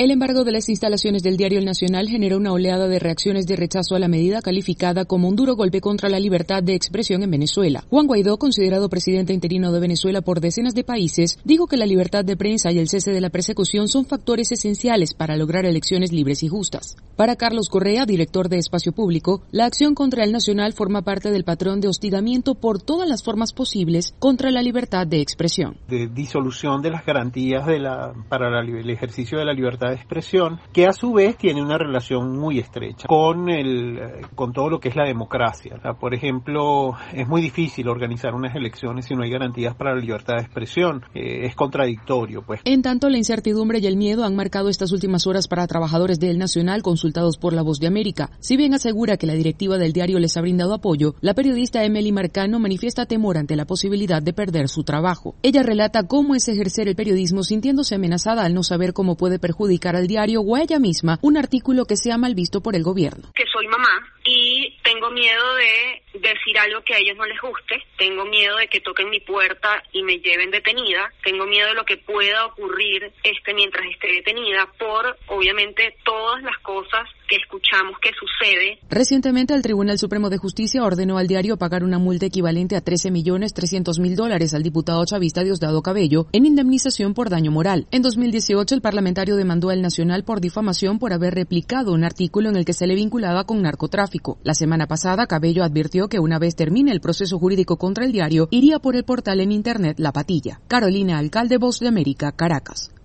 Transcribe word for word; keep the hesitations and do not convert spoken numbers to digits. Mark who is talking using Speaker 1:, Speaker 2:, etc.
Speaker 1: El embargo de las instalaciones del diario El Nacional generó una oleada de reacciones de rechazo a la medida calificada como un duro golpe contra la libertad de expresión en Venezuela. Juan Guaidó, considerado presidente interino de Venezuela por decenas de países, dijo que la libertad de prensa y el cese de la persecución son factores esenciales para lograr elecciones libres y justas. Para Carlos Correa, director de Espacio Público, la acción contra El Nacional forma parte del patrón de hostigamiento por todas las formas posibles contra la libertad de expresión.
Speaker 2: De disolución de las garantías de la, para la, el ejercicio de la libertad de expresión, que a su vez tiene una relación muy estrecha con el con todo lo que es la democracia. Por ejemplo, es muy difícil organizar unas elecciones si no hay garantías para la libertad de expresión. Eh, es contradictorio, pues.
Speaker 1: En tanto, la incertidumbre y el miedo han marcado estas últimas horas para trabajadores de El Nacional consultados por La Voz de América. Si bien asegura que la directiva del diario les ha brindado apoyo, la periodista Emily Marcano manifiesta temor ante la posibilidad de perder su trabajo. Ella relata cómo es ejercer el periodismo sintiéndose amenazada al no saber cómo puede perjudicar al diario o a ella misma un artículo que sea mal visto por el gobierno.
Speaker 3: Que soy mamá y tengo miedo de decir algo que a ellos no les guste, tengo miedo de que toquen mi puerta y me lleven detenida, tengo miedo de lo que pueda ocurrir este mientras esté detenida por, obviamente, todas las cosas que escuchamos que sucede.
Speaker 1: Recientemente, el Tribunal Supremo de Justicia ordenó al diario pagar una multa equivalente a trece millones trescientos mil dólares al diputado chavista Diosdado Cabello en indemnización por daño moral. En dos mil dieciocho, el parlamentario demandó al Nacional por difamación por haber replicado un artículo en el que se le vinculaba con narcotráfico. La semana pasada, Cabello advirtió que una vez termine el proceso jurídico contra el diario, iría por el portal en internet La Patilla. Carolina Alcalde, Voz de América, Caracas.